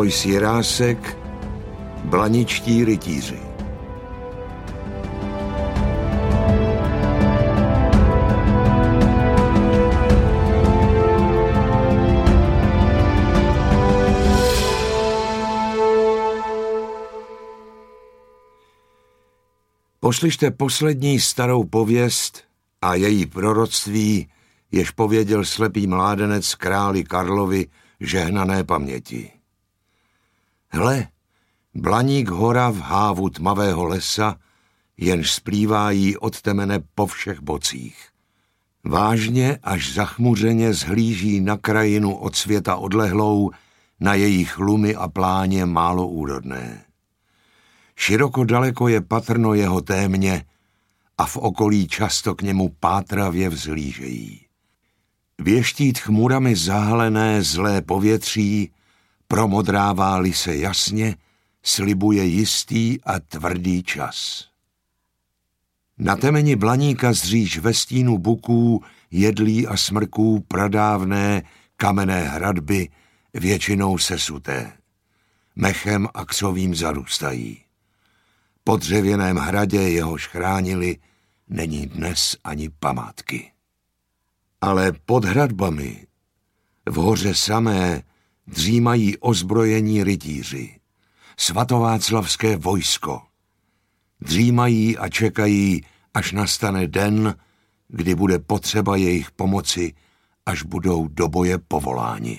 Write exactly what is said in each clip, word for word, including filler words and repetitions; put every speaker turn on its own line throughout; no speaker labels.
Alois Jirásek, Blaničtí rytíři. Poslyšte poslední starou pověst a její proroctví, jež pověděl slepý mládenec králi Karlovi žehnané paměti. Hle, Blaník hora v hávu tmavého lesa, jenž splývají od temene po všech bocích. Vážně až zachmuřeně zhlíží na krajinu od světa odlehlou, na jejich lumy a pláně málo úrodné. Široko daleko je patrno jeho témě a v okolí často k němu pátravě vzhlížejí. Věštít chmurami zahalené zlé povětří, promodrává-li se jasně, slibuje jistý a tvrdý čas. Na temeni Blaníka zříš ve stínu buků, jedlí a smrků pradávné kamenné hradby, většinou sesuté. Mechem a křovím zarůstají. Po dřevěném hradě, jehož chránili, není dnes ani památky. Ale pod hradbami, v hoře samé, dřímají ozbrojení rytíři, svatováclavské vojsko. Dřímají a čekají, až nastane den, kdy bude potřeba jejich pomoci, až budou do boje povoláni.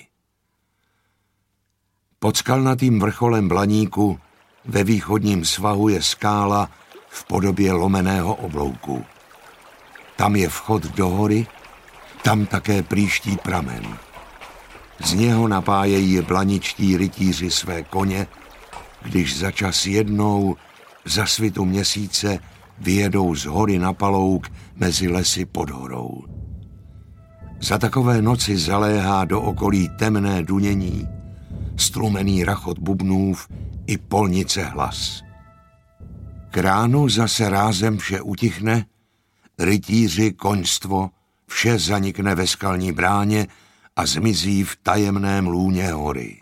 Pod skalnatým vrcholem Blaníku ve východním svahu je skála v podobě lomeného oblouku. Tam je vchod do hory, tam také prýští pramen. Z něho napájejí blaničtí rytíři své koně, když za čas jednou za svitu měsíce vyjedou z hory na palouk mezi lesy pod horou. Za takové noci zaléhá do okolí temné dunění, stlumený rachot bubnův i polnice hlas. K ránu zase rázem vše utichne, rytíři, koňstvo, vše zanikne ve skalní bráně a zmizí v tajemném lůně hory.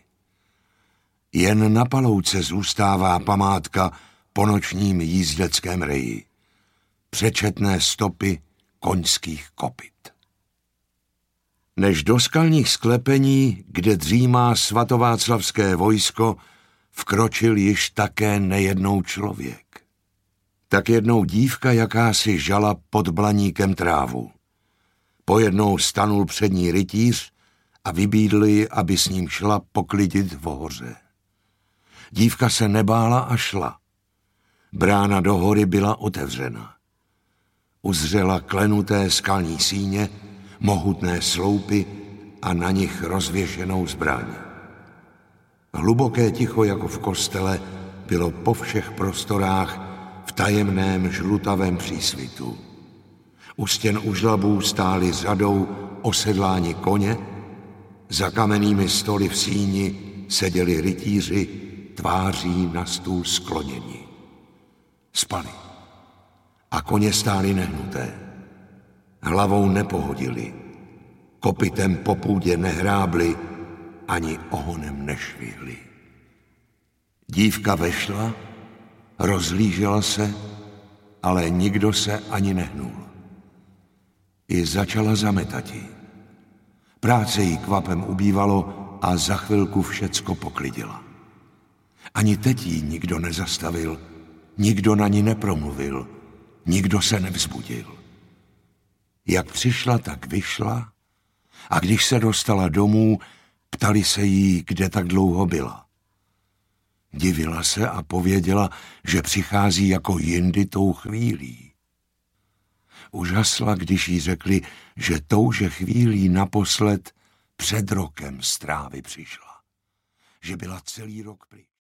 Jen na palouce zůstává památka po nočním jízdeckém reji. Přečetné stopy koňských kopyt. Než do skalních sklepení, kde dřímá svatováclavské vojsko, vkročil již také nejednou člověk. Tak jednou dívka jakási žala pod Blaníkem trávu. Pojednou stanul před ní rytíř a vybídl ji, aby s ním šla poklidit v hoře. Dívka se nebála a šla. Brána do hory byla otevřena. Uzřela klenuté skalní síně, mohutné sloupy a na nich rozvěšenou zbraň. Hluboké ticho jako v kostele bylo po všech prostorách v tajemném žlutavém přísvitu. U stěn u žlabů stáli řadou osedláni koně, za kamennými stoly v síni seděli rytíři tváří na stůl skloněni. Spali a koně stály nehnuté. Hlavou nepohodili, kopytem po půdě nehrábli, ani ohonem nešvihli. Dívka vešla, rozhlížela se, ale nikdo se ani nehnul. I začala zametati. Práce jí kvapem ubývalo a za chvilku všecko poklidila. Ani teď jí nikdo nezastavil, nikdo na ní nepromluvil, nikdo se nevzbudil. Jak přišla, tak vyšla a když se dostala domů, ptali se jí, kde tak dlouho byla. Divila se a pověděla, že přichází jako jindy tou chvílí. Užasla, když jí řekli, že touže chvílí naposled před rokem z trávy přišla, že byla celý rok pryč.